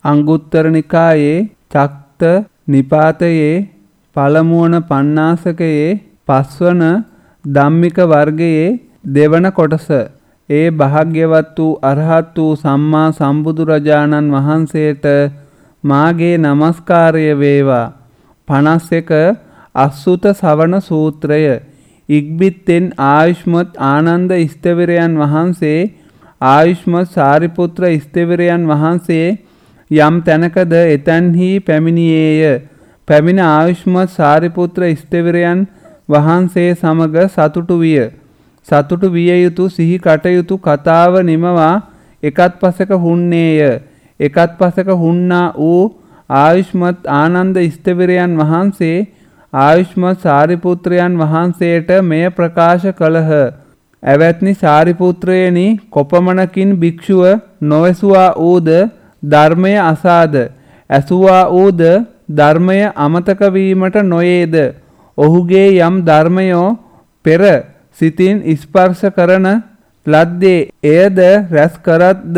අංගුත්තර නිකායේ චක්ත නිපාතයේ පළමුවන පඤ්ඤාසකයේ පස්වන ධම්මික වර්ගයේ දෙවන කොටස. ඒ භාග්‍යවත් වූ අරහත් වූ සම්මා සම්බුදුරජාණන් වහන්සේට මාගේ නමස්කාරය වේවා. 51 අසුත සවන සූත්‍රය. ඉක්බිත්තෙන් ආයුෂ්මත් ආනන්ද ස්තවිරයන් වහන්සේ ආයුෂ්මත් සාරිපුත්‍ර ස්තවිරයන් වහන්සේ යම් තැනකද එතන්හි පැමිණියේය. පැමිණ ආයුෂ්මත් සාරිපුත්‍ර ස්තවිරයන් වහන්සේ සමග සතුටු විය. සතුටු විය යුතු සිහි කටයුතු කතාව නිමවා එකත් පසක හුන්නේය. එකත් පසක හුන්නා වූ ආයුෂ්මත් ආනන්ද ස්තවිරයන් වහන්සේ ආයුෂ්මත් සාරිපුත්‍රයන් වහන්සේට මෙය ප්‍රකාශ කළහ. ඇවැත්නි සාරිපුත්‍රයනි, කොපමණකින් භික්ෂුව නොවැසුවා වූද ධර්මය අසාද, ඇසුවා වූද ධර්මය අමතක වීමට නොයේද? ඔහුගේ යම් ධර්මයෝ පෙර සිතින් ස්පර්ශ කරන ලද්දේ එයද රැස් කරත්ද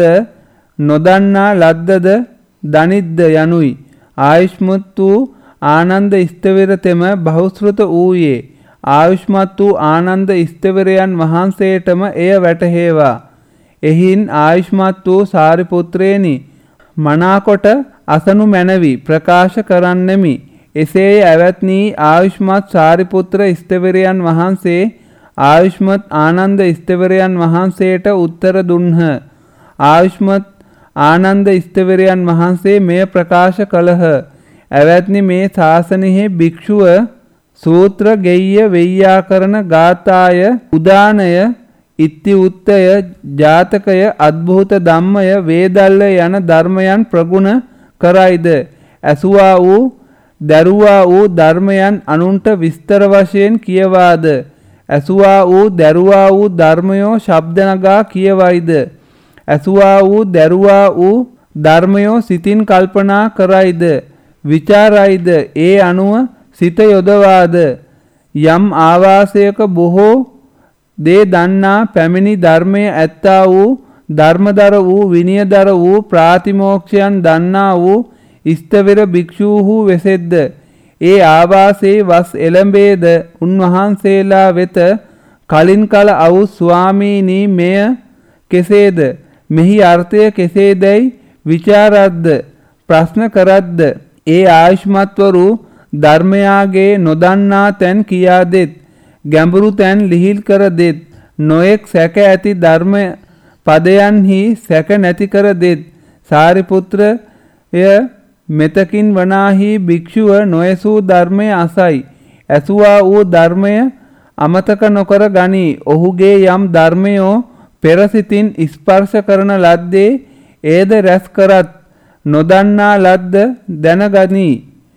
නොදන්නා ලද්දද දනිද්ද යනුයි. ආයුෂ්මත් වූ ආනන්ද ස්තවිරතෙම බහුශ්‍රත වූයේ ආයුෂ්මත් වූ ආනන්ද ස්තවිරයන් වහන්සේටම එය වැටහේවා. එහින් ආයුෂ්මත් වූ සාරිපුත්‍රයනි, මනාකොට අසනු මැනවි ප්‍රකාශ කරන්නෙමි. එසේ ඇවැත්නී ආයුෂ්මත් සාරිපුත්‍ර ස්තවිරයන් වහන්සේ ආයුෂ්මත් ආනන්ද ස්තවිරයන් වහන්සේට උත්තර දුන්හ. ආයුෂ්මත් ආනන්ද ස්තවිරයන් වහන්සේ මෙය ප්‍රකාශ කළහ. ඇවැත්නි මේ ශාසනයෙහි භික්ෂුව සූත්‍ර ගෙය්‍ය වෙය්‍යාකරණ ගාථාය උදානය ඉත්ති උත්තය ජාතකය අද්භූත ධම්මය වේදල්ල යන ධර්මයන් ප්‍රගුණ කරයිද, ඇසුවා වූ දැරුවා වූ ධර්මයන් අනුන්ට විස්තර වශයෙන් කියවාද, ඇසුවා වූ දැරුවා වූ ධර්මයෝ ශබ්ද නගා කියවයිද, ඇසුවා වූ දැරුවා වූ ධර්මයෝ සිතින් කල්පනා කරයිද, විචාරයිද, ඒ අනුව සිත යොදවාද, යම් ආවාසයක බොහෝ දේ දන්නා පැමිණි ධර්මය ඇත්තා වූ ධර්මදර වූ විනයදර වූ ප්‍රාතිමෝක්ෂයන් දන්නා වූ ස්තවිර භික්ෂූහු වෙසෙද්ද, ඒ ආවාසයේ වස් එළඹේද උන්වහන්සේලා වෙත කලින් කල අවු ස්වාමීනි මෙය කෙසේද, මෙහි අර්ථය කෙසේදැයි විචාරද්ද ප්‍රශ්න කරද්ද, ඒ ආයුෂ්මත්වරු ධර්මයාගේ නොදන්නා තැන් කියා දෙත්, ගැඹුරු තැන් ලිහිල් කර දෙත්, නොයෙක් සැක ඇති ධර්ම පදයන්හි සැක නැති කර දෙත්. සාරිපුත්‍රය මෙතකින් වනාහි භික්ෂුව නොයසූ ධර්මය අසයි, ඇසුවා වූ ධර්මය අමතක නොකර ගනී. ඔහුගේ යම් ධර්මයෝ පෙරසිතින් ස්පර්ශ කරන ලද්දේ ඒද රැස් කරත් නොදන්නා ලද්ද දැනගනී.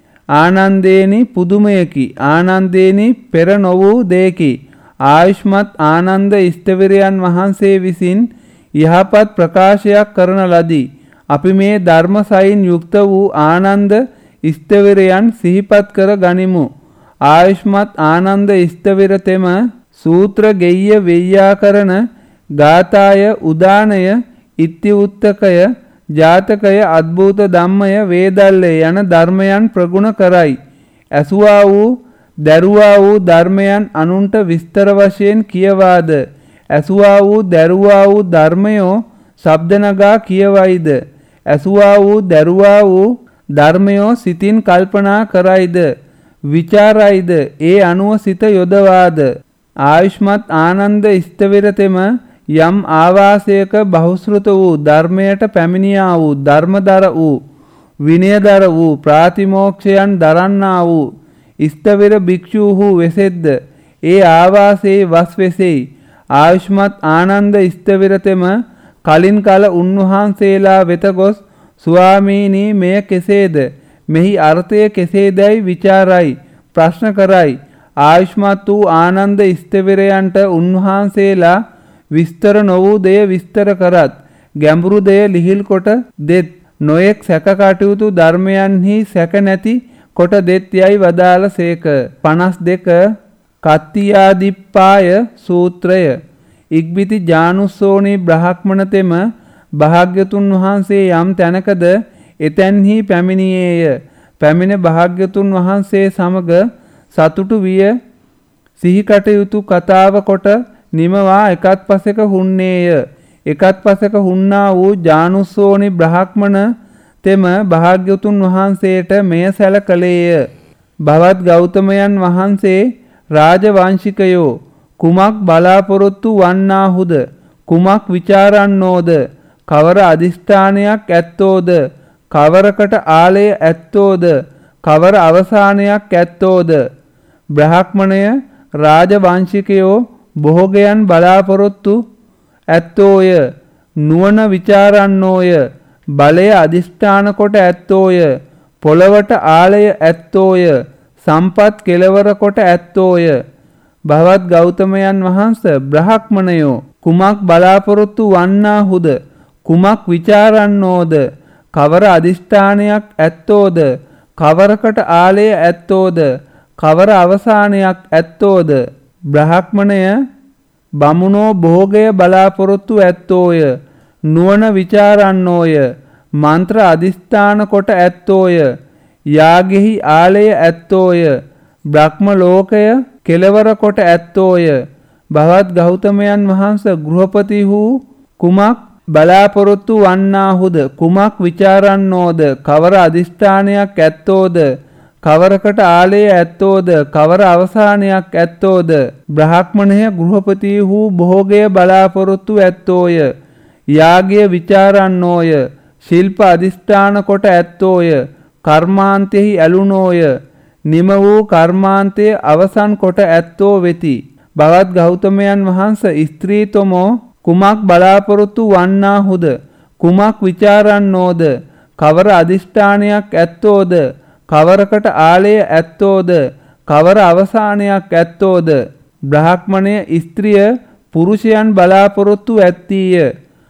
ආනන්දේනි පුදුමයකි, ආනන්දේනි පෙර නොවූ දෙයකි. ආයුෂ්මත් ආනන්ද ස්තවිරයන් වහන්සේ විසින් යහපත් ප්‍රකාශයක් කරන ලදී. අපි මේ ධර්මසයින් යුක්ත වූ ආනන්ද ස්තවිරයන් සිහිපත් කර ගනිමු. ආයුෂ්මත් ආනන්ද ස්තවිරතෙම සූත්‍ර ගෙය්‍ය වෙය්‍යාකරණ ගාථාය උදානය ඉත්ති උත්තකය ජාතකය අද්භූත ධම්මය වේදල්ලේ යන ධර්මයන් ප්‍රගුණ කරයි. ඇසුවා වූ දැරුවා වූ ධර්මයන් අනුන්ට විස්තර වශයෙන් කියවාද, ඇසුවා වූ දැරුවා වූ ධර්මයෝ ශබ්ද නගා කියවයිද, ඇසුවා වූ දැරුවා වූ ධර්මයෝ සිතින් කල්පනා කරයිද, විචාරයිද, ඒ අනුව සිත යොදවාද. ආයුෂ්මත් ආනන්ද ස්තවිරතෙම යම් ආවාසයක බහුශ්‍රත වූ ධර්මයට පැමිණියා වූ ධර්මදර වූ විනයදර වූ ප්‍රාතිමෝක්ෂයන් දරන්නා වූ ස්තවිර භික්ෂූහු වෙසෙද්ද, ඒ ආවාසයේ වස් වෙසෙයි. ආයුෂ්මත් ආනන්ද ස්තවිරතෙම කලින් කල උන්වහන්සේලා වෙත ගොස් ස්වාමීනි මෙය කෙසේද, මෙහි අර්ථය කෙසේදැයි විචාරයි ප්‍රශ්න කරයි. ආයුෂ්මත් වූ ආනන්ද ස්තවිරයන්ට උන්වහන්සේලා විස්තර නොවූ දෙය විස්තර කරත්, ගැඹුරු දෙය ලිහිල් කොට දෙත්, නොයෙක් සැක කටයුතු ධර්මයන්හි සැක නැති කොට දෙත් යයි වදාළ සේක. 52 කත්තියාදිප්පාය සූත්‍රය. ඉක්බිති ජානුස්සෝනි බ්‍රහ්මණතෙම භාග්‍යතුන් වහන්සේ යම් තැනකද එතැන්හි පැමිණියේය. පැමිණ භාග්‍යතුන් වහන්සේ සමග සතුටු විය සිහි කටයුතු කතාව කොට නිමවා එකත් පසෙක හුන්නේය. එකත් පසෙක හුන්නා වූ ජානුස්සෝනි බ්‍රහ්මණ තෙම භාග්‍යතුන් වහන්සේට මෙය සැල කළේය. භවත් ගෞතමයන් වහන්සේ රාජවංශිකයෝ කුමක් බලාපොරොත්තු වන්නාහුද? කුමක් විචාරන්නෝද? කවර අදිෂ්ඨානයක් ඇත්තෝද? කවරකට ආලය ඇත්තෝද? කවර අවසානයක් ඇත්තෝද? බ්‍රහ්මණය රාජවංශිකයෝ භෝගයන් බලාපොරොත්තු ඇත්තෝය. නුවණ විචාරන්නෝය. බලය අදිෂ්ඨාන කොට ඇත්තෝය. පොළවට ආලය ඇත්තෝය. සම්පත් කෙලවර කොට ඇත්තෝය. භවත් ගෞතමයන් වහන්ස බ්‍රහ්මණයෝ කුමක් බලාපොරොත්තු වන්නාහුද? කුමක් විචාරන්නෝද? කවර අදිෂ්ඨානයක් ඇත්තෝද? කවරකට ආලය ඇත්තෝද? කවර අවසානයක් ඇත්තෝද? බ්‍රහ්මණය බමුණෝ භෝගය බලාපොරොත්තු ඇත්තෝය. නුවණ විචාරන්නෝය. මන්ත්‍ර අදිස්ථාන කොට ඇත්තෝය. යාගෙහි ආලය ඇත්තෝය. බ්‍රහ්ම ලෝකය කෙලවර කොට ඇත්තෝය. භවත් ගෞතමයන් වහන්ස ගෘහපති වූ කුමක් බලාපොරොත්තු වන්නාහුද? කුමක් විචාරන්නෝද? කවර අදිස්ථානයක් ඇත්තෝද? කවරකට ආලය ඇත්තෝද? කවර අවසානයක් ඇත්තෝද? බ්‍රහ්මණය ගෘහපති වූ භෝගය බලාපොරොත්තු ඇත්තෝය. යාගය විචාරන්නෝය. ශිල්ප අදිස්ථාන කොට ඇත්තෝය. කර්මාන්තෙහි ඇලුනෝය. නිම වූ කර්මාන්තයේ අවසන් කොට ඇත්තෝ වෙති. භවත් ගෞතමයන් වහන්ස ස්ත්‍රීතමෝ කුමක් බලාපොරොත්තු වන්නාහුද? කුමක් විචාරන්නෝද? කවර අදිෂ්ඨානයක් ඇත්තෝද? කවරකට ආලය ඇත්තෝද? කවර අවසානයක් ඇත්තෝද? බ්‍රහ්මණය ස්ත්‍රිය පුරුෂයන් බලාපොරොත්තු ඇත්තීය.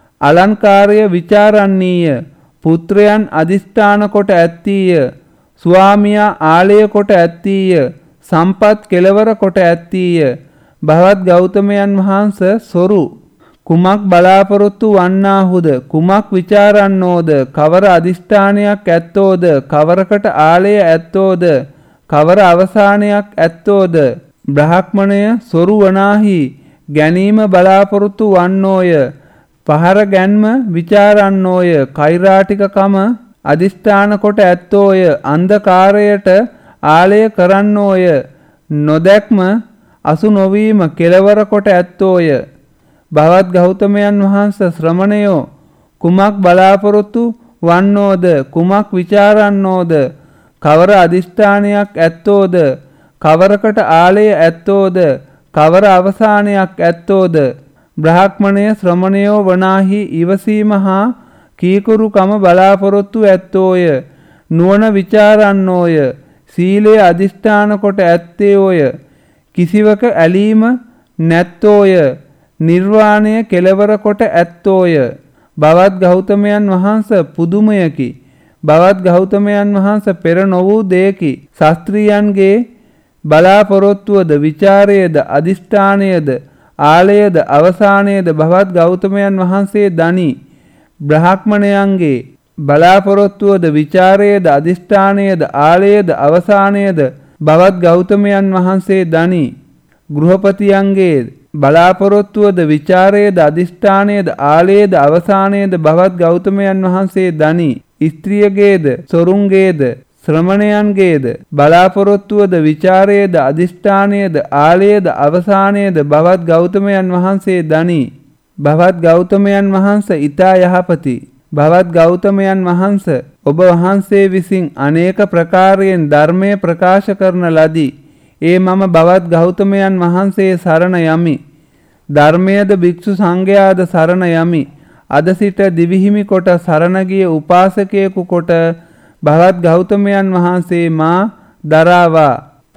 අලංකාරය විචාරන්නීය. පුත්‍රයන් අදිෂ්ඨාන කොට ඇත්තීය. ස්වාමියා ආලය කොට ඇත්තීය. සම්පත් කෙලවර කොට ඇත්තීය. භවත් ගෞතමයන් වහන්ස සොරු කුමක් බලාපොරොත්තු වන්නාහුද? කුමක් විචාරන්නෝද? කවර අදිෂ්ඨානයක් ඇත්තෝද? කවරකට ආලය ඇත්තෝද? කවර අවසානයක් ඇත්තෝද? බ්‍රහ්මණය සොරු වනාහි ගැනීම බලාපොරොත්තු වන්නෝය. පහර ගැන්ම විචාරන්නෝය. කෛරාටිකකම අදිෂ්ඨාන කොට ඇත්තෝය. අන්ධකාරයට ආලය කරන්නෝය. නොදැක්ම අසු නොවීම කෙලවර කොට ඇත්තෝය. භවත් ගෞතමයන් වහන්ස ශ්‍රමණයෝ කුමක් බලාපොරොත්තු වන්නෝද? කුමක් විචාරන්නෝද? කවර අදිෂ්ඨානයක් ඇත්තෝද? කවරකට ආලය ඇත්තෝද? කවර අවසානයක් ඇත්තෝද? බ්‍රහ්මණය ශ්‍රමණයෝ වනාහි ඉවසීම හා කීකුරුකම බලාපොරොත්තු ඇත්තෝය. නුවණ විචාරන්නෝය. සීලය අදිෂ්ඨාන කොට ඇත්තේෝය. කිසිවක ඇලීම නැත්තෝය. නිර්වාණය කෙලවර කොට ඇත්තෝය. භවත් ගෞතමයන් වහන්ස පුදුමයකි. භවත් ගෞතමයන් වහන්ස පෙර නොවූ දෙයකි. ශාස්ත්‍රීයන්ගේ බලාපොරොත්තුවද විචාරයේද අදිෂ්ඨානයේද ආලයේද අවසානයේද භවත් ගෞතමයන් වහන්සේ දනි. බ්‍රහ්මණයන්ගේ බලාපොරොත්තුවද විචාරයේද අදිෂ්ඨානයේද ආලයේද අවසානයේද භවත් ගෞතමයන් වහන්සේ දනි. ගෘහපතියන්ගේ බලාපොරොත්තුවද විචාරයේද අදිෂ්ඨානයේද ආලයේද අවසානයේද භවත් ගෞතමයන් වහන්සේ දනි. ස්ත්‍රියගේද සොරුන්ගේද ශ්‍රමණයන්ගේද බලාපොරොත්තුවද විචාරයේද අදිෂ්ඨානයේද ආලයේද අවසානයේද භවත් ගෞතමයන් වහන්සේ දනි. භවත් ගෞතමයන් වහන්ස ඊතා යහපති. භවත් ගෞතමයන් වහන්ස ඔබ වහන්සේ විසින් අනේක ප්‍රකාරයෙන් ධර්මය ප්‍රකාශ කරන ලදී. ඒ මම භවත් ගෞතමයන් වහන්සේ සරණ යමි. ධර්මයේද භික්ෂු සංඝයාද සරණ යමි. අද සිට දිවිහිමි කොට සරණ ගිය උපාසකයෙකු කොට භවත් ගෞතමයන් වහන්සේ මා දරාවා.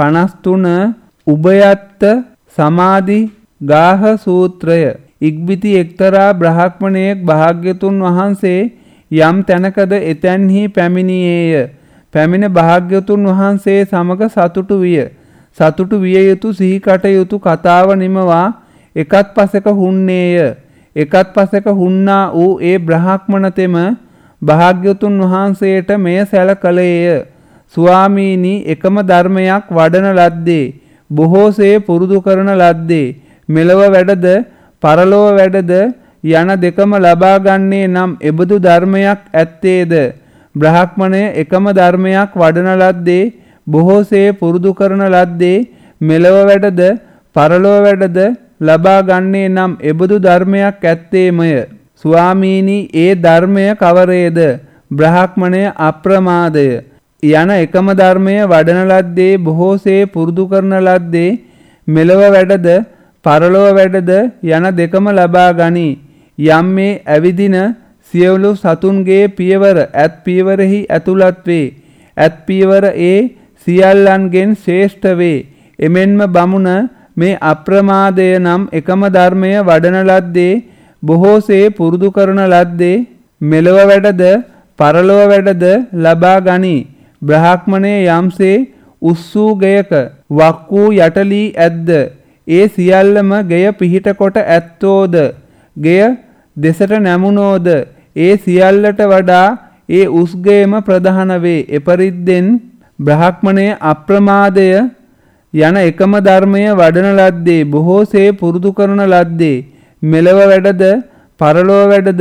53 උභයත්ත සමාධි ගාහ සූත්‍රය. ඉක්බිති එක්තරා බ්‍රහ්මණයෙක් භාග්‍යතුන් වහන්සේ යම් තැනකද එතැන්හි පැමිණියේය. පැමිණ භාග්‍යතුන් වහන්සේ සමග සතුටු විය. සතුටු විය යුතු සිහි කටයුතු කතාව නිමවා එකත් පසෙක හුන්නේය. එකත් පසෙක හුන්නා වූ ඒ බ්‍රහ්මණ තෙම භාග්‍යවතුන් වහන්සේට මෙය සැල කළේය. ස්වාමීනි, එකම ධර්මයක් වඩන ලද්දේ, බොහෝසේ පුරුදු කරන ලද්දේ, මෙලව වැඩද පරලොව වැඩද යන දෙකම ලබා ගන්නේ නම් එබඳු ධර්මයක් ඇත්තේද? බ්‍රාහ්මණය එකම ධර්මයක් වඩන ලද්දේ, බොහෝසේ පුරුදු කරන ලද්දේ, මෙලව වැඩද පරලොව වැඩද ලබා ගන්නේ නම් එබඳු ධර්මයක් ඇත්තේමය. ස්වාමීනි, ඒ ධර්මය කවරේද? බ්‍රාහ්මණය අප්‍රමාදය යන එකම ධර්මය වඩන ලද්දේ, බොහෝසේ පුරුදු කරන ලද්දේ, මෙලව වැඩද පරලොව වැඩද යන දෙකම ලබා ගනී. යම් මේ ඇවිදින සියලු සතුන්ගේ පියවර ඇත් පියවරෙහි ඇතුළත් වේ. ඇත් පියවර ඒ සියල්ලන්ගෙන් ශ්‍රේෂ්ඨ වේ. එමෙන්ම බමුණ මේ අප්‍රමාදය නම් එකම ධර්මය වඩන ලද්දේ, බොහෝසේ පුරුදු කරන ලද්දේ, මෙලව වැඩද පරලොව වැඩද ලබා ගනී. බ්‍රාහ්මණය යම්සේ උස්සූ ගෙයක වක් වූ යටලී ඇද්ද, ඒ සියල්ලම ගෙය පිහිට කොට ඇත්තෝද, ගෙය දෙසට නැමුණෝද, ඒ සියල්ලට වඩා ඒ උස්ගේම ප්‍රධාන වේ. එපරිද්දෙන් බ්‍රාහ්මණය අප්‍රමාදය යන එකම ධර්මය වඩන ලද්දේ, බොහෝසේ පුරුදු කරන ලද්දේ, මෙලව වැඩද පරලොව වැඩද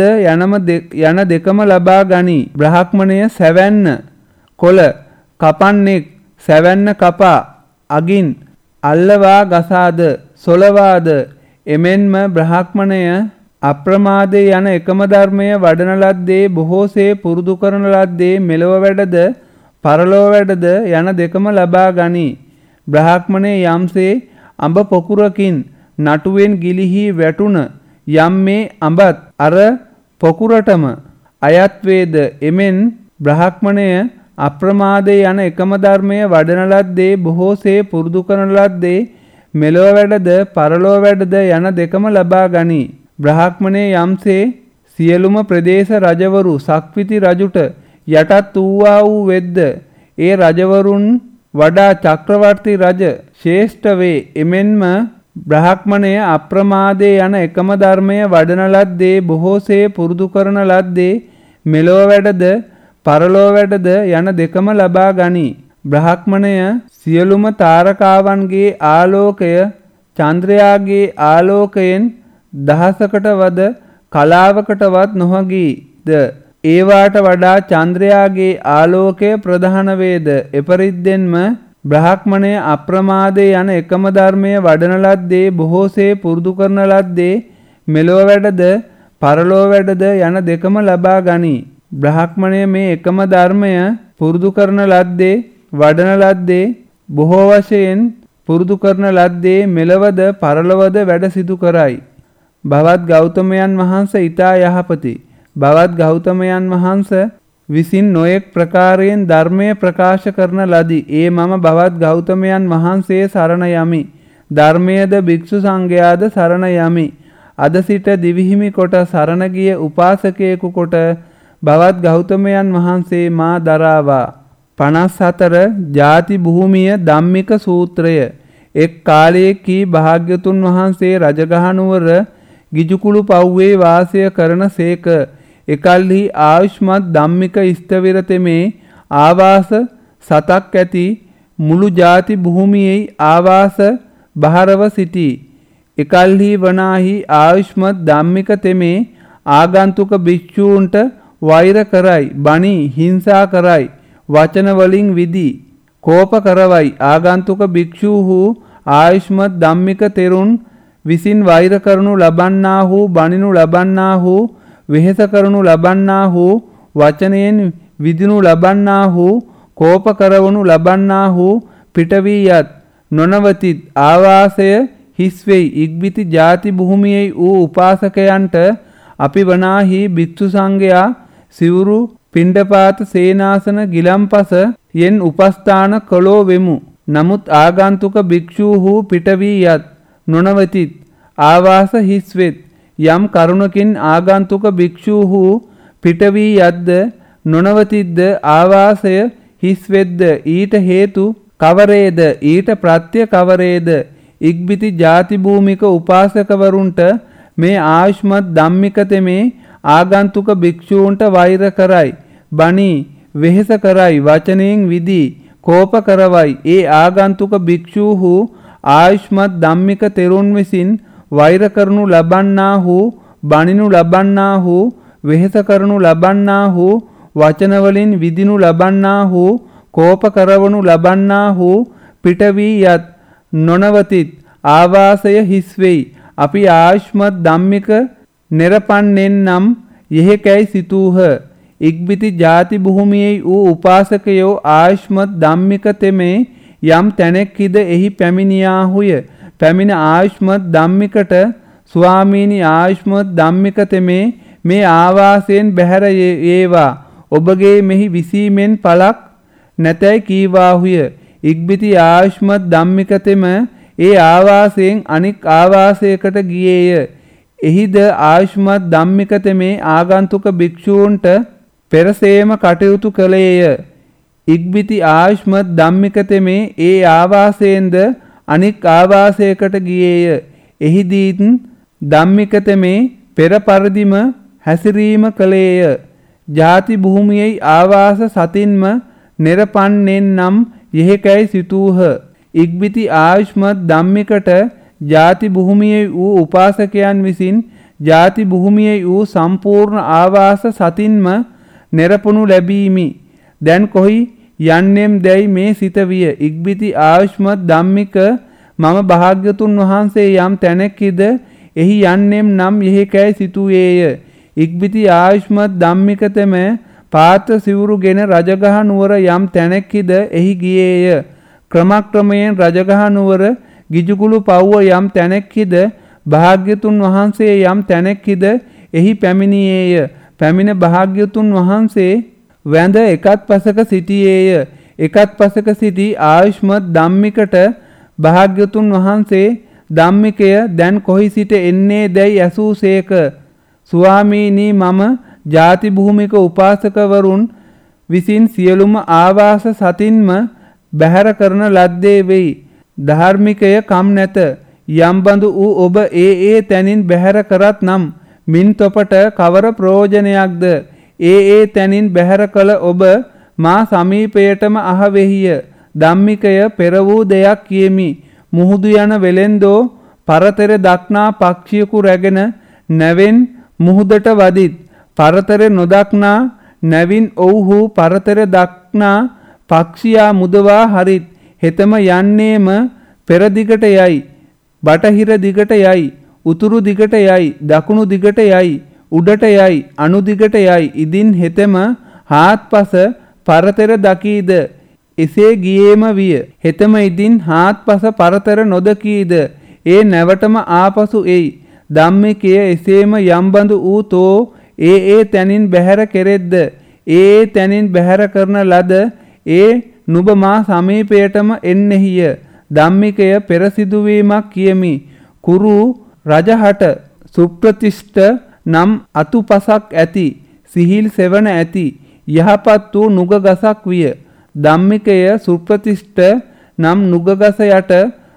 යන දෙකම ලබා ගනී. බ්‍රාහ්මණය සැවැන්න කොළ කපන්නෙක් සැවැන්න කපා අගින් අල්ලවා ගසාද සොලවාද, එමෙන්ම බ්‍රාහ්මණය අප්‍රමාදේ යන එකම ධර්මය වඩන ලද්දේ, බොහෝසේ පුරුදු කරන ලද්දේ, මෙලොව වැඩද පරලොව වැඩද යන දෙකම ලබා ගනී. බ්‍රාහ්මණය යම්සේ අඹ පොකුරකින් නටුවෙන් ගිලිහි වැටුණ යම් මේ අඹත් අර පොකුරටම අයත් වේද, එමෙන් බ්‍රාහ්මණය අප්‍රමාදේ යන එකම ධර්මය වඩන ලද්දේ, බොහෝසේ පුරුදු කරන ලද්දේ, මෙලොව වැඩද පරලොව වැඩද යන දෙකම ලබා ගනී. බ්‍රාහ්මණය යම්සේ සියලුම ප්‍රදේශ රජවරු සක්විති රජුට යටත් වූවා වූ වෙද්ද, ඒ රජවරුන් වඩා චක්‍රවර්ති රජ ශ්‍රේෂ්ඨ වේ. එමෙන්ම බ්‍රාහ්මණය අප්‍රමාදේ යන එකම ධර්මය වඩන ලද්දේ, බොහෝසේ පුරුදු කරන ලද්දේ, මෙලොව වැඩද පරලොව වැඩද යන දෙකම ලබා ගනී. බ්‍රාහ්මණය සියලුම තාරකාවන්ගේ ආලෝකය චන්ද්‍රයාගේ ආලෝකයෙන් දහසකට වද කලාවකටවත් නොහගීද, ඒවාට වඩා චන්ද්‍රයාගේ ආලෝකය ප්‍රධාන වේද. එපරිද්දෙන්ම බ්‍රාහ්මණය අප්‍රමාදේ යන එකම ධර්මය වඩන ලද්දේ, බොහෝසේ පුරුදු කරන ලද්දේ, මෙලොව වැඩද පරලොව වැඩද යන දෙකම ලබා ගනී. බ්‍රාහ්මණය මේ එකම ධර්මය පුරුදු කරන ලද්දේ, වඩන ලද්දේ, බොහෝ වශයෙන් පුරුදු කරන ලද්දේ, මෙලවද පරලොවද වැඩ සිදු කරයි. භවත් ගෞතමයන් වහන්සේ ඊතා යහපති. භවත් ගෞතමයන් වහන්සේ විසින් නොයෙක් ප්‍රකාරයෙන් ධර්මය ප්‍රකාශ කරන ලදී. ඒ මම භවත් ගෞතමයන් වහන්සේ සරණ යමි. ධර්මයේද භික්ෂු සංඝයාද සරණ යමි. අද සිට දිවිහිමි කොට සරණ ගිය උපාසකයෙකු කොට භවත් ගෞතමයන් වහන්සේ මා දරාවා. 54 ජාති භූමිය ධම්මික සූත්‍රය. එක් කාලයකී භාග්‍යතුන් වහන්සේ රජගහනුවර ගිජුකුළු පව්වේ වාසය කරන සේක. එකල්හි ආයුෂ්මත් ධම්මික ස්ථවිර තෙමේ ආවාස 7ක් ඇති මුළු ජාති භූමියෙහි ආවාස බහරව සිටී. එකල්හි වනාහි ආයුෂ්මත් ධම්මික තෙමේ ආගන්තුක භික්ෂූන්ට වෛර කරයි, බණී, හිංසා කරයි, වචන වලින් විදී, කෝප කරවයි. ආගන්තුක භික්ෂූහු ආයුෂ්මත් ධම්මික තෙරුන් විසින් වෛර කරනු ලබන්නාහු, බණිනු ලබන්නාහු, වෙහෙස කරනු ලබන්නාහු, වචනයෙන් විදිනු ලබන්නාහු, කෝප කරවනු ලබන්නාහු පිටවී යත් නොනවතිත් ආවාසය හිස් වෙයි. ඉක්බිති ජාති භූමියේ වූ උපාසකයන්ට අපි වනාහි භික්ෂු සංඝයා සිවුරු පිණ්ඩපාත සේනාසන ගිලම්පස යෙන් උපස්ථාන කළෝ වෙමු. නමුත් ආගන්තුක භික්ෂූහු පිටවී යත් නොනවතිත් ආවාස හිස් වෙත්. යම් කරුණකින් ආගන්තුක භික්ෂූහු පිටවී යද්ද නොනවතිද්ද ආවාසය හිස් වෙද්ද ඊට හේතු කවරේද? ඊට ප්‍රත්‍ය කවරේද? ඉක්බිති ජාති භූමික උපාසකවරුන්ට මේ ආයුෂ්මත් ධම්මික තෙමේ ආගන්තුක භික්ෂූන්ට වෛර කරයි, බණී, වෙහෙස කරයි, වචනයෙන් විදී, කෝප කරවයි. ඒ ආගන්තුක භික්ෂූහු ආයුෂ්මත් ධම්මික තෙරුන් විසින් වෛර කරනු ලබන්නාහු, බණිනු ලබන්නාහු, වෙහෙස කරනු ලබන්නාහු, වචනවලින් විදිනු ලබන්නාහු, කෝප කරවනු ලබන්නාහු පිට වී යත් නොනවතිත් ආවාසය හිස් වෙයි. අපි ආයුෂ්මත් ධම්මික නිරපන්නේන් නම් යෙහෙකැයි සිතූහ. ඉක්බිති ජාති භූමියේ වූ උපාසකයෝ ආයුෂ්මත් ධම්මික තෙමේ යම් තැනෙක්හිද එහි පැමිණියාහුය. පැමිණ ආයුෂ්මත් ධම්මිකට ස්වාමීනි ආයුෂ්මත් ධම්මික තෙමේ මේ ආවාසයෙන් බැහැර ඒවා. ඔබගේ මෙහි විසීමෙන් පළක් නැතැයි කීවාහුය. ඉක්බිති ආයුෂ්මත් ධම්මික තෙම ඒ ආවාසයෙන් අනික් ආවාසයකට ගියේය. එහිද ආයුෂ්මත් ධම්මික තෙමේ ආගන්තුක භික්ෂූන්ට පෙරසේම කටයුතු කළේය. ඉක්බිති ආයුෂ්මත් ධම්මික තෙමේ ඒ ආවාසයෙන්ද අනික් ආවාසයකට ගියේය. එහිදීත් ධම්මික තෙමේ පෙර පරිදිම හැසිරීම කළේය. ජාති භූමියේ ආවාස සතින්ම නිරපන්නේන් නම් යෙහෙකැයි සිතූහ. ඉක්බිති ආයුෂ්මත් ධම්මිකට ජාති භූමියේ වූ උපාසකයන් විසින් ජාති භූමියේ වූ සම්පූර්ණ ආවාස සතින්ම නිරපනු ලැබීමි. දැන් කොහි යන්නෙම් දැයි මේ සිත විය. ඉක්බිති ආයුෂ්මත් ධම්මික මම භාග්‍යතුන් වහන්සේ යම් තැනෙක්හිද එහි යන්නෙම් නම් යෙහෙකැයි සිතුවේය. ඉක්බිති ආයුෂ්මත් ධම්මික තෙම පාත්‍ර සිවුරුගෙන රජගහ නුවර යම් තැනෙක්හිද එහි ගියේය. ක්‍රමක්‍රමයෙන් රජගහ නුවර ගිජුකුළු පව්ව යම් තැනෙක්හිද භාග්‍යතුන් වහන්සේ යම් තැනෙක්හිද එහි පැමිණියේය. පැමිණ භාග්‍යතුන් වහන්සේ වැඳ එකත් පසක සිටියේය. එකත් පසක සිටි ආයුෂ්මත් ධම්මිකට භාග්‍යතුන් වහන්සේ ධම්මිකය දැන් කොහි සිට එන්නේ දැයි ඇසූසේක. ස්වාමීනි මම ජාති භූමික උපාසකවරුන් විසින් සියලුම ආවාස සතින්ම බැහැර කරන ලද්දේ වෙයි. ධාර්මිකය කම් නැත. යම්බඳු වූ ඔබ ඒ තැනින් බැහැර කරත් නම් මින් තොපට කවර ප්‍රයෝජනයක්ද? ඒ තැනින් බැහැර කළ ඔබ මා සමීපයටම අහවෙහිය. ධම්මිකය පෙර වූ දෙයක් කියමි. මුහුදු යන වෙලෙන්දෝ පරතර දක්නා පක්ෂියකු රැගෙන නැවෙන් මුහුදට වදිත්. පරතර නොදක්නා නැවින් ඔව්හු පරතර දක්නා පක්ෂියා මුදවා හරිත්. හෙතම යන්නේම පෙරදිගට යයි. බටහිර දිගට යයි. උතුරු දිගට යයි. දකුණු දිගට යයි. උඩට යයි. අනුදිගට යයි. ඉදින් හෙතම හාත්පස පරතර දකීද. එසේ ගියේම විය. හෙතම ඉදින් හාත්පස පරතර නොදකීද. ඒ නැවටම ආපසු එයි. ධම්මිකය එසේම යම්බඳු වූ තෝ ඒ තැනින් බැහැර කෙරෙද්ද. ඒ තැනින් බැහැර කරන ලද ඒ නුඹ මා සමීපයටම එන්නෙහිය. ධම්මිකය පෙර සිදුවීමක් කියමි. කුරු රජහට සුප්‍රතිෂ්ඨ නම් අතුපසක් ඇති සිහිල් සෙවණ ඇති යහපත් වූ නුග ගසක් විය. ධම්මිකය සුප්‍රතිෂ්ඨ නම් නුග ගස යට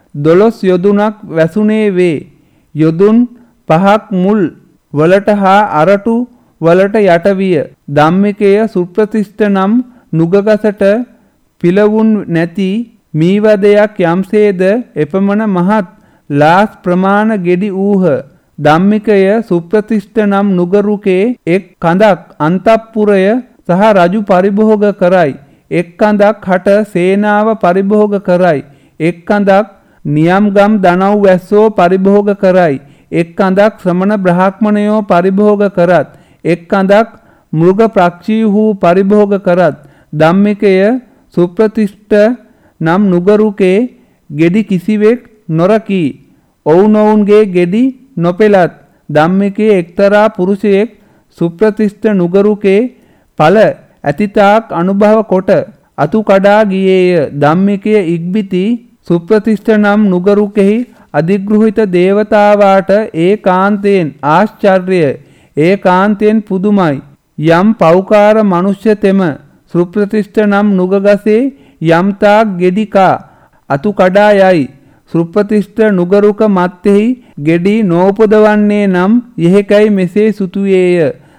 12 යොදුනක් වැසුනේ වේ. යොදුන් 5ක් මුල් වලට හා අරටු වලට යට විය. ධම්මිකය සුප්‍රතිෂ්ඨ නම් නුග ගසට පිලවුන් නැති මීවදයක් යම්සේද එපමණ මහත් ලාස් ප්‍රමාණ ගෙඩි ඌහ. ධම්මිකය සුප්‍රතිෂ්ඨ නම් නුගරුකේ එක් කඳක් අන්තපුරය සහ රජු පරිභෝග කරයි. එක් කඳක් හට සේනාව පරිභෝග කරයි. එක් කඳක් නියම්ගම් දනව් වැස්සෝ පරිභෝග කරයි. එක් කඳක් ශ්‍රමණ බ්‍රාහ්මණයෝ පරිභෝග කරත්. එක් කඳක් මෘග ප්‍රක්ෂීහු පරිභෝග කරත්. ධම්මිකය සුප්‍රතිෂ්ඨ නම් නුගරුකේ ගෙඩි කිසිවෙක් නොරකී. ඔවුනොවුන්ගේ ගෙඩි නොපෙලත්. ධම්මිකයේ එක්තරා පුරුෂයෙක් සුප්‍රතිෂ්ඨ නුගරුකේ ඵල ඇතිතාක් අනුභව කොට අතු කඩා ගියේය. ධම්මිකයේ ඉක්බිති සුප්‍රතිෂ්ඨ නම් නුගරුකෙහි අධිග්‍රහිත දේවතාවාට ඒකාන්තයෙන් ආශ්චර්යය ඒකාන්තයෙන් පුදුමයි. යම් පෞකාර මනුෂ්‍ය තෙම සුප්‍රතිෂ්ඨ නම් නුගගසේ යම්තාක් ගෙඩිකා අතු කඩා යයි. සුප්‍රතිෂ්ඨ නුගරුක මත්තෙහි ගෙඩි නෝපදවන්නේ නම් යෙහෙකයි මෙසේ සුතුයේය.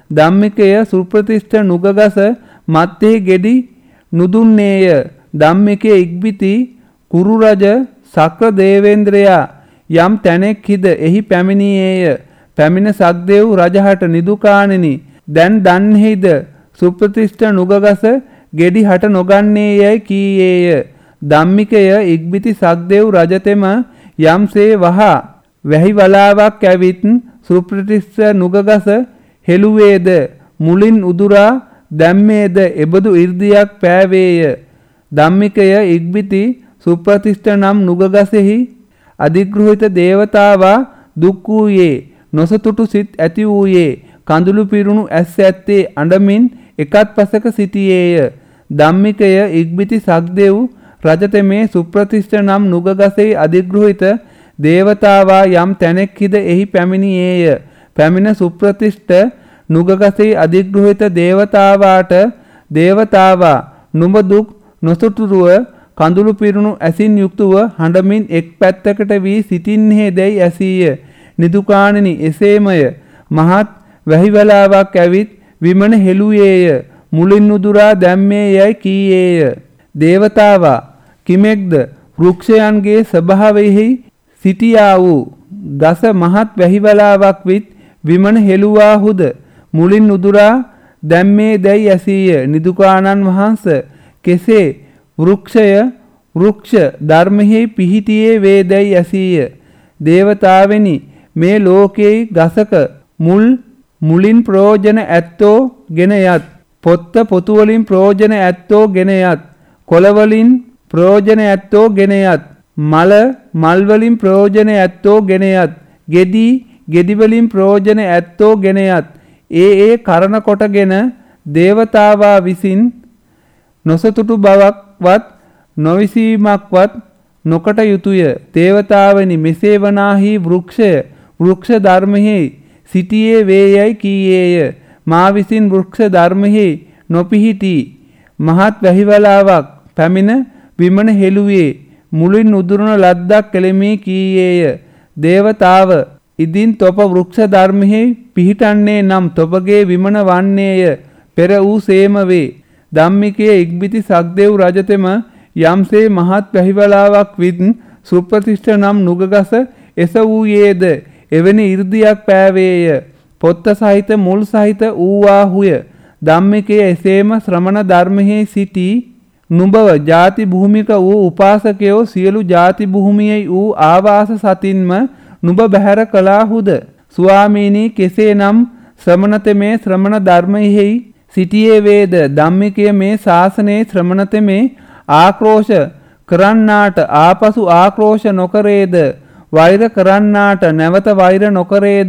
ධම්මිකය සුප්‍රතිෂ්ඨ නුගගස මත්තේ ගෙඩි නුදුන්නේය. ධම්මිකයේ ඉක්බිති කුරු රජ සක්‍ර දේවේන්ද්‍රයා යම් තැනෙක් හිද එහි පැමිණියේය. පැමිණ සක්දෙව් රජහට නිදුකාණෙනි දැන් දන්හිද සුප්‍රතිෂ්ඨ නුගගස ගෙඩි හට නොගන්නේ යැයි කීයේය. ධම්මිකය ඉක්බිති සක්දෙව් රජතෙම යම්සේ වහා වැහි වලාවක් ඇවිත් සුප්‍රතිෂ්ඨ නුගගස හෙළුවේද මුලින් උදුරා දැම්මේද එබඳු 이르දියක් පෑවේය. ධම්මිකය ඉක්බිති සුප්‍රතිෂ්ඨ නම් නුගගසෙහි අධිග්‍රහිත දේවතාවා දුක් වූයේ නොසතුටු සිත් ඇති වූයේ කඳුළු පිරුණු ඇස් ඇත්තේ අඬමින් එකත් පසක සිටියේය. ධම්මිකය ඉක්බිති සක්දෙව් රජතෙමේ සුප්‍රතිෂ්ඨ නම් නුගගසෙහි අධිග්‍රහිත දේවතාවා යම් තැනෙක් හිද එහි පැමිණියේය. පැමිණ සුප්‍රතිෂ්ඨ නුගගසෙහි අධිග්‍රහිත දේවතාවාට දේවතාවා නුඹ දුක් නොසතුරුව කඳුළු පිරුණු ඇසින් යුක්තව හඬමින් එක් පැත්තකට වී සිටින්නේ දැයි ඇසීය. නිදුකාණෙනි එසේමය. මහත් වැහිවලාවක් ඇවිත් විමන හෙළුවේය. මුලින් උදුරා දැම්මේ යැයි කීයේය. දේවතාවා කිමෙක්ද වෘක්ෂයන්ගේ ස්වභාවයෙහි සිටියා වූ ගස මහත් වැහිවලාවක් විත් විමන හෙළුවාහුද මුලින් උදුරා දැම්මේ දැයි ඇසීය. නිදුකාණන් වහන්ස කෙසේ වෘක්ෂ ධර්මෙහි පිහිටියේ වේදැයි ඇසීය. දේවතාවෙනි මේ ලෝකයේ ගසක මුලින් ප්‍රයෝජන ඇත්තෝ ගෙන යත්. පොත්ත පොතුවලින් ප්‍රයෝජන ඇත්තෝ ගෙන යත්. කොළවලින් ප්‍රයෝජන ඇත්තෝ ගෙන යත්. මල්වලින් ප්‍රයෝජන ඇත්තෝ ගෙන යත්. ගෙඩිවලින් ප්‍රයෝජන ඇත්තෝ ගෙන යත්. ඒ කරන කොටගෙන දේවතාවා විසින් නොසතුටු බවක්වත් නොවිසීමක්වත් නොකට යුතුය. දේවතාවනි මෙසේ වනාහි වෘක්ෂ ධර්මෙහි සිටියේ වේයයි කීයේය. මා විසින් වෘක්ෂ ධර්මෙහි නොපිහිටි මහත් වැහිවලාවක් පැමිණ විමන හෙළුවේ මුලින් උදුරන ලද්දක් කෙලෙමි කීයේය. දේවතාව ඉදින් තොප වෘක්ෂ ධර්මෙහි පිහිටන්නේ නම් තොපගේ විමන වන්නේය පෙර වූ සේම වේ. ධම්මිකයේ ඉක්බිති සක්දෙව් රජතෙම යම්සේ මහත් වැහිවලාවක් විත් සුප්‍රතිෂ්ඨ නම් නුගගස එස වූයේද එවැනි 이르දියක් පෑවේය. පොත්ත සහිත මුල් සහිත වූවාහුය. ධම්මිකයේ එසේම ශ්‍රමණ ධර්මෙහි සිටි නුඹව ಜಾති භූමික වූ උපාසකයෝ සියලු ಜಾති භූමියේ වූ ආවාස සතින්ම නුඹ බැහැර කළාහුද? ස්වාමීනි කෙසේනම් ශ්‍රමණතෙමේ ශ්‍රමණ ධර්මයෙහි සිටියේ වේද? ධම්මිකය මේ ශාසනයේ ශ්‍රමණතෙමේ ආක්‍රෝෂ කරන්නාට ආපසු ආක්‍රෝෂ නොකරේද? වෛර කරන්නාට නැවත වෛර නොකරේද?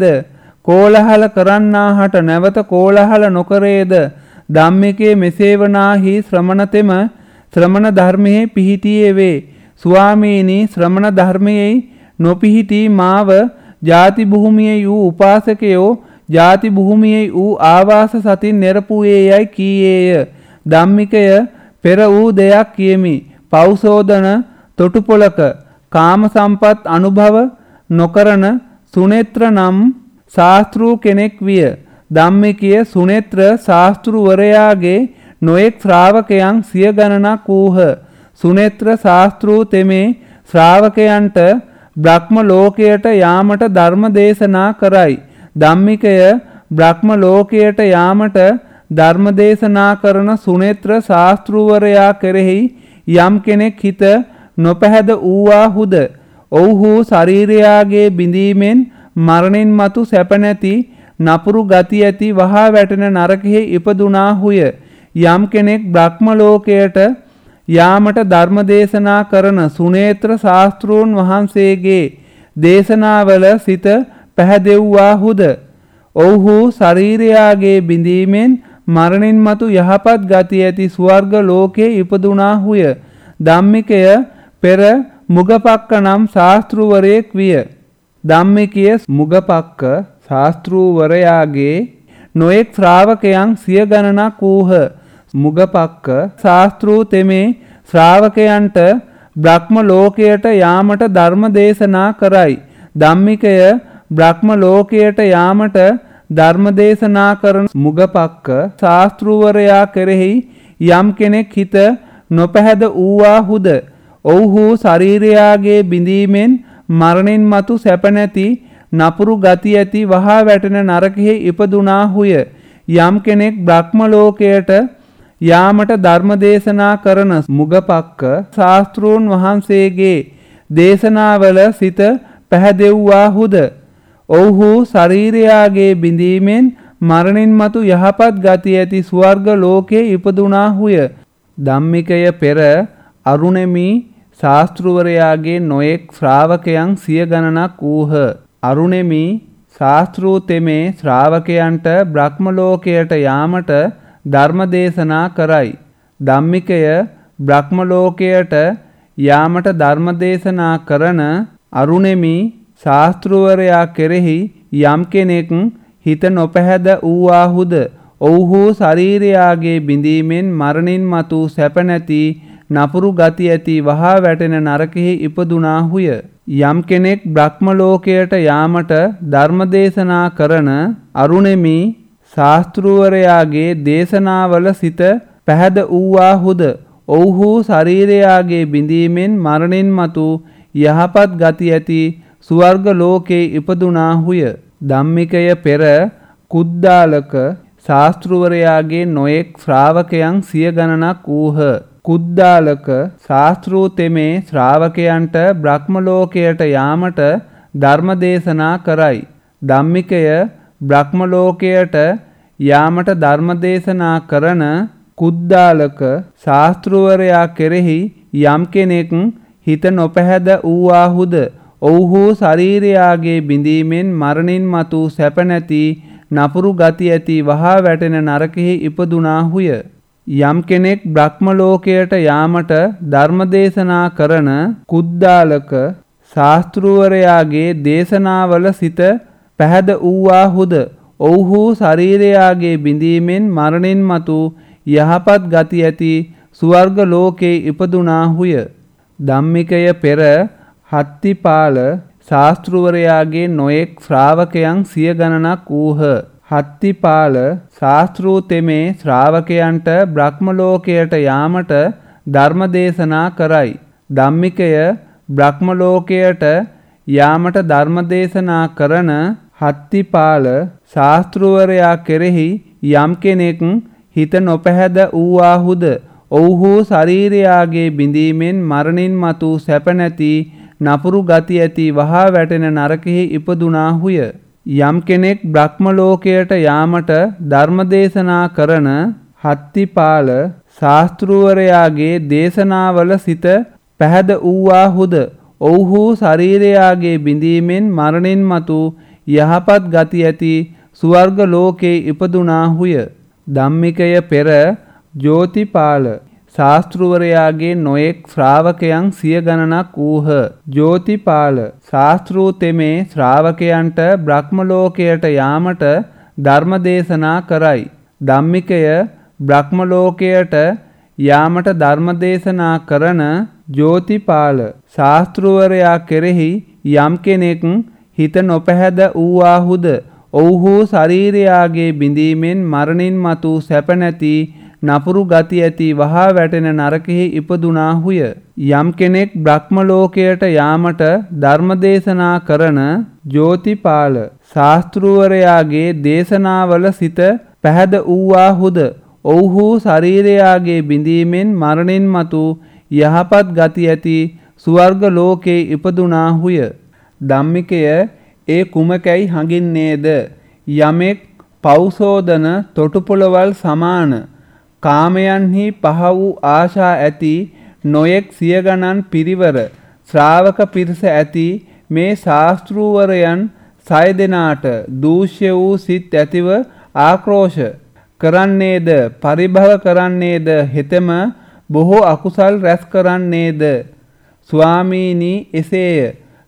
කෝලහල කරන්නාහට නැවත කෝලහල නොකරේද? ධම්මිකයේ මෙසේ වනාහි ශ්‍රමණතෙම ශ්‍රමණ ධර්මයේ පිහිටියේ වේ. ස්වාමීනි ශ්‍රමණ ධර්මයේ නොපිහිටි මාව ಜಾති භූමියේ වූ උපාසකයෝ ಜಾති භූමියේ වූ ආවාස සතින් නිරපුවේ යයි කීයේය. ධම්මිකය පෙර වූ දෙයක් කියමි. පෞසෝදන තොටුපොලක කාම සම්පත් අනුභව නොකරන සුනේත්‍ර නම් ශාස්ත්‍රූ කෙනෙක් විය. ධම්මිකය සුනේත්‍ර ශාස්ත්‍රූවරයාගේ නොයෙක් ශ්‍රාවකයන් සිය ගණනක් වූහ. සුනේත්‍ර ශාස්ත්‍රූ තෙමේ ශ්‍රාවකයන්ට බ්‍රහ්ම ලෝකයට යාමට ධර්ම දේශනා කරයි. ධම්මිකය බ්‍රහ්ම ලෝකයට යාමට ධර්ම දේශනා කරන සුනේත්‍ර ශාස්ත්‍රූවරයා කෙරෙහි යම් කෙනෙක් හිත නොපැහැද වූවාහුද ඔව්හු ශරීරයාගේ බිඳීමෙන් මරණින් මතු සැප නැති නපුරු ගති ඇති වහා වැටෙන නරකෙහි ඉපදුනාහුය. යම් කෙනෙක් බ්‍රහ්ම ලෝකයට යාමට ධර්ම දේශනා කරන සුනේත්‍ර ශාස්ත්‍රූන් වහන්සේගේ දේශනාවල සිත පැහැදෙව්වාහුද ඔව්හු ශරීරයාගේ බිඳීමෙන් මරණින් මතු යහපත් ගති ඇති ස්වර්ග ලෝකයේ ඉපදුනාහුය. ධම්මිකය පෙර මුගපක්ක නම් ශාස්ත්‍රූවරයෙක් විය. ධම්මිකය මුගපක්ක ශාස්ත්‍රූවරයාගේ නොයෙක් ශ්‍රාවකයන් සිය ගණනක් වූහ. මුගපක්ක ශාස්ත්‍රූ තෙමේ ශ්‍රාවකයන්ට බ්‍රහ්ම ලෝකයට යාමට ධර්ම දේශනා කරයි. ධම්මිකය බ්‍රහ්ම ලෝකයට යාමට ධර්මදේශනා කරන මුගපක්ක ශාස්ත්‍රූවරයා කෙරෙහි යම් කෙනෙක් හිත නොපැහැද වූවාහුද ඔව්හු ශරීරයාගේ බිඳීමෙන් මරණින් මතු සැප නැති නපුරු ගති ඇති වහා වැටෙන නරකෙහි ඉපදුනාහුය. යම් කෙනෙක් බ්‍රහ්ම ලෝකයට යාමට ධර්මදේශනා කරන මුගපක්ක ශාස්ත්‍රූන් වහන්සේගේ දේශනාවල සිත පැහැදෙව්වාහුද ඔව්හු ශරීරයාගේ බිඳීමෙන් මරණින් මතු යහපත් ගති ඇති ස්වර්ග ලෝකයේ ඉපදුනාහුය. ධම්මිකය පෙර අරුණෙමි ශාස්ත්‍රවරයාගේ නොයෙක් ශ්‍රාවකයන් සිය ගණනක් වූහ. අරුණෙමි ශාස්ත්‍රූ තෙමේ ශ්‍රාවකයන්ට බ්‍රහ්ම ලෝකයට යාමට ධර්මදේශනා කරයි. ධම්මිකය බ්‍රහ්ම ලෝකයට යාමට ධර්මදේශනා කරන අරුණෙමි ශාස්ත්‍රවරයා කෙරෙහි යම් කෙනෙක් හිත නොපැහැද වූවාහුද ඔව්හු ශරීරයාගේ බිඳීමෙන් මරණින් මතු සැප නැති නපුරු ගති ඇති වහා වැටෙන නරකෙහි ඉපදුනාහුය. යම් කෙනෙක් බ්‍රහ්ම ලෝකයට යාමට ධර්මදේශනා කරන අරුණෙමි ශාස්ත්‍රවරයාගේ දේශනාවල සිත පැහැද වූවාහුද ඔව්හු ශරීරයාගේ බිඳීමෙන් මරණින් මතු යහපත් ගති ඇති ස්වර්ග ලෝකේ ඉපදුනාහුය. ධම්මිකය පෙර කුද්දාලක ශාස්ත්‍රවරයාගේ නොයෙක් ශ්‍රාවකයන් සිය ගණනක් වූහ. කුද්දාලක ශාස්ත්‍රූ තෙමේ ශ්‍රාවකයන්ට බ්‍රහ්ම ලෝකයට යාමට ධර්මදේශනා කරයි. ධම්මිකය බ්‍රහ්ම ලෝකයට යාමට ධර්මදේශනා කරන කුද්දාලක ශාස්ත්‍රවරයා කෙරෙහි යම් කෙනෙක් හිත නොපැහැද වූවාහුද ඔව්හු ශරීරයාගේ බිඳීමෙන් මරණින් මතු සැප නැති නපුරු ගති ඇති වහා වැටෙන නරකෙහි ඉපදුනාහුය. යම් කෙනෙක් බ්‍රහ්ම ලෝකයට යාමට ධර්මදේශනා කරන කුද්දාලක ශාස්ත්‍රවරයාගේ දේශනාවල සිත පැහැද වූවාහුද ඔව්හු ශරීරයාගේ බිඳීමෙන් මරණින් මතු යහපත් ගති ඇති ස්වර්ග ලෝකේ ඉපදුනාහුය. ධම්මිකය පෙර හත්තිපාල ශාස්ත්‍රවරයාගේ නොයෙක් ශ්‍රාවකයන් සිය ගණනක් වූහ. හත්තිපාල ශාස්ත්‍රූ තෙමේ ශ්‍රාවකයන්ට බ්‍රහ්ම ලෝකයට යාමට ධර්මදේශනා කරයි. ධම්මිකය බ්‍රහ්ම ලෝකයට යාමට ධර්මදේශනා කරන හත්තිපාල ශාස්ත්‍රවරයා කෙරෙහි යම් කෙනෙක් හිත නොපැහැද වූවාහුද ඔව්හු ශරීරයාගේ බිඳීමෙන් මරණින් මතු සැප නැති නපුරු ගති ඇති වහා වැටෙන නරකෙහි ඉපදුනාහුය. යම් කෙනෙක් බ්‍රහ්ම ලෝකයට යාමට ධර්මදේශනා කරන හත්තිපාල ශාස්ත්‍රවරයාගේ දේශනාවල සිත පැහැද වූවාහුද ඔව්හු ශරීරයාගේ බිඳීමෙන් මරණින් මතු යහපත් ගති ඇති ස්වර්ග ලෝකේ ඉපදුනාහුය. ධම්මිකය පෙර ජෝතිපාල ශාස්ත්‍රවරයාගේ නොයෙක් ශ්‍රාවකයන් සිය ගණනක් වූහ. ජෝතිපාල ශාස්ත්‍රූ තෙමේ ශ්‍රාවකයන්ට බ්‍රහ්ම ලෝකයට යාමට ධර්මදේශනා කරයි. ධම්මිකය බ්‍රහ්ම ලෝකයට යාමට ධර්මදේශනා කරන ජෝතිපාල ශාස්ත්‍රවරයා කෙරෙහි යම් කෙනෙක් හිත නොපැහැද වූවාහුද ඔව්හු ශරීරයාගේ බිඳීමෙන් මරණින් මතු සැප නැති නපුරු ගති ඇති වහා වැටෙන නරකෙහි ඉපදුනාහුය. යම් කෙනෙක් බ්‍රහ්ම ලෝකයට යාමට ධර්මදේශනා කරන ජෝතිපාල ශාස්ත්‍රවරයාගේ දේශනාවල සිත පැහැද වූවාහුද ඔව්හු ශරීරයාගේ බිඳීමෙන් මරණින් මතු යහපත් ගති ඇති ස්වර්ග ලෝකේ ඉපදුනාහුය. ධම්මිකය ඒ කුමකැයි හඟින්නේද? යමෙක් පෞසෝදන තොටුපොළවල් සමාන කාමයන්හි පහ වූ ආශා ඇති නොයෙක් සිය ගණන් පිරිවර ශ්‍රාවක පිරිස ඇති මේ ශාස්ත්‍රූවරයන් සය දෙනාට දූෂ්‍ය වූ සිත් ඇතිව ආක්‍රෝෂ කරන්නේද පරිභව කරන්නේද හෙතෙම බොහෝ අකුසල් රැස් කරන්නේද? ස්වාමීනි එසේය.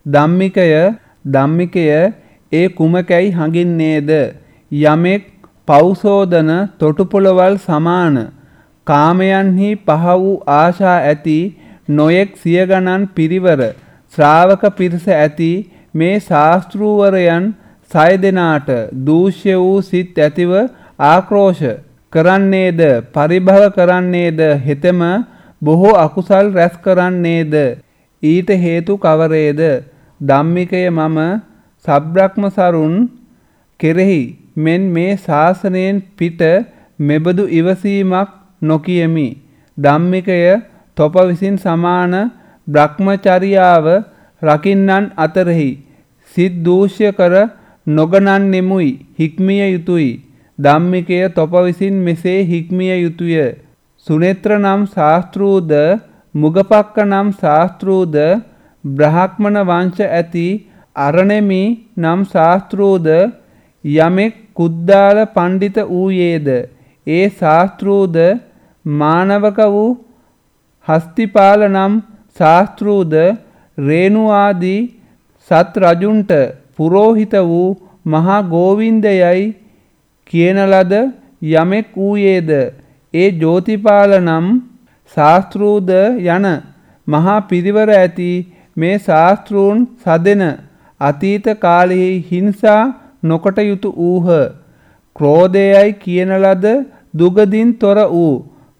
ධම්මිකය ඒ කුමකැයි හඟින්නේද? යමෙක් පෞසෝදන තොටුපොළවල් සමාන කාමයන්හි පහ වූ ආශා ඇති නොයෙක් සිය ගණන් පිරිවර ශ්‍රාවක පිරිස ඇති මේ ශාස්ත්‍රූවරයන් සය දෙනාට දූෂ්‍ය වූ සිත් ඇතිව ආක්‍රෝෂ කරන්නේද පරිභව කරන්නේද හෙතෙම බොහෝ අකුසල් රැස් කරන්නේද ඊට හේතු කවරේද ධම්මිකය මම සබ්‍රක්‍මසරුන් කෙරෙහි මෙන් මේ ශාසනයෙන් පිට මෙබඳු ඉවසීමක් නොකියමි ධම්මිකය තොප විසින් සමාන බ්‍රහ්මචර්යාව රකින්නන් අතරෙහි සිත් දූෂ්‍ය කර නොගනන්නෙමුයි හික්මිය යුතුය ධම්මිකය තොප විසින් මෙසේ හික්මිය යුතුය සුනේත්‍ර නම් ශාස්ත්‍රූද මුගපක්ක නම් ශාස්ත්‍රූද බ්‍රාහ්මණ වංශ ඇති අරණෙමි නම් ශාස්ත්‍රූද යමෙක් කුද්දාල පණ්ඩිත වූයේද ඒ ශාස්ත්‍රූද මානවක වූ හස්තිපාල නම් ශාස්ත්‍රූද රේණු ආදී සත් රජුන්ට පුරෝහිත වූ මහා ගෝවින්දයයි කියන ලද යමෙක් වූයේද ඒ ජෝතිපාල නම් ශාස්ත්‍රූද යන මහා පිරිවර ඇති මේ ශාස්ත්‍රූන් සදෙන අතීත කාලෙහි හිංසා නොකොට යුතු වූහ ක්‍රෝධයයි කියන ලද දුගදින් තොර වූ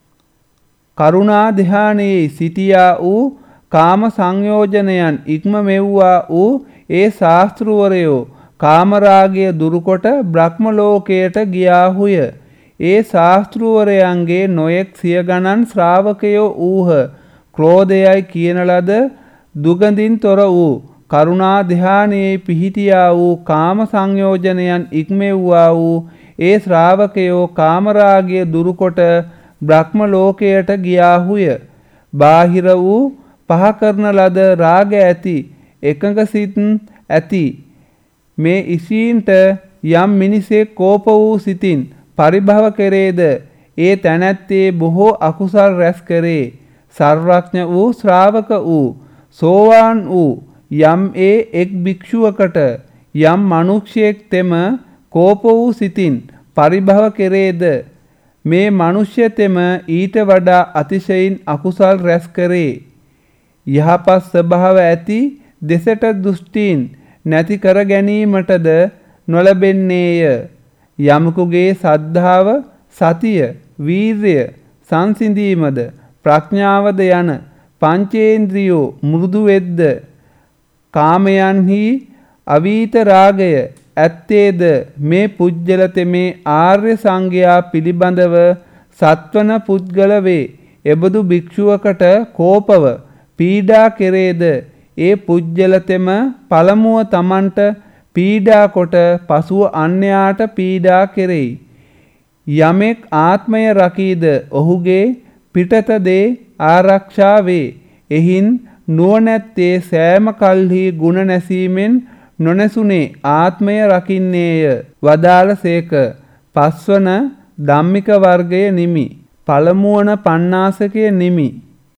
කරුණා ධ්‍යානයේ සිටියා වූ කාම සංයෝජනයන් ඉක්ම මෙව්වා වූ ඒ ශාස්ත්‍රවරයෝ කාමරාගය දුරුකොට බ්‍රහ්ම ලෝකයට ගියාහුය ඒ ශාස්ත්‍රවරයන්ගේ නොයෙක් සිය ගණන් ශ්‍රාවකයෝ වූහ ක්‍රෝධයයි කියන ලද දුගඳින් තොර වූ කරුණා ධ්‍යානයේ පිහිටියා වූ කාම සංයෝජනයන් ඉක්මෙව්වා වූ ඒ ශ්‍රාවකයෝ කාමරාගය දුරුකොට බ්‍රහ්ම ලෝකයට ගියාහුය බාහිර වූ පහ කරන ලද රාග ඇති එකඟ සිත් ඇති මේ ඉසීන්ට යම් මිනිසෙක් කෝප වූ සිතින් පරිභව කෙරේද ඒ තැනැත්තේ බොහෝ අකුසල් රැස් කරේ සර්වඥ වූ ශ්‍රාවක වූ සෝවාන් වූ යම් ඒ එක් භික්ෂුවකට යම් මනුෂ්‍යයෙක් තෙම කෝප වූ සිතින් පරිභව කෙරේද මේ මනුෂ්‍යතෙම ඊට වඩා අතිශයින් අකුසල් රැස් කරේ යහපත් ස්වභාව ඇති දෙසට දෘෂ්ටීන් නැති කර ගැනීමටද නොලැබෙන්නේය යමකුගේ සද්ධාව සතිය වීර්ය සංසිඳීමද ප්‍රඥාවද යන පංචේන්ද්‍රියෝ මෘදු වෙද්ද කාමයන්හි අවීත රාගය ඇත්තේද මේ පුජ්‍යල තෙමේ ආර්ය සංඝයා පිළිබඳව සත්වන පුද්ගල වේ එබඳු භික්ෂුවකට කෝපව පීඩා කෙරේද ඒ පුජ්‍යල තෙම පළමුව තමන්ට පීඩා කොට පසුව අන්‍යයාට පීඩා කෙරෙයි යමෙක් ආත්මය රකීද ඔහුගේ පිටත දේ ආරක්ෂා වේ එහින් නුවණැත්තේ සෑම කල්හි ගුණ නැසීමෙන් නොනැසුනේ ආත්මය රකින්නේය වදාළසේක පස්වන ධම්මික වර්ගය නිමි පළමුවන පණ්ණාසකය නිමි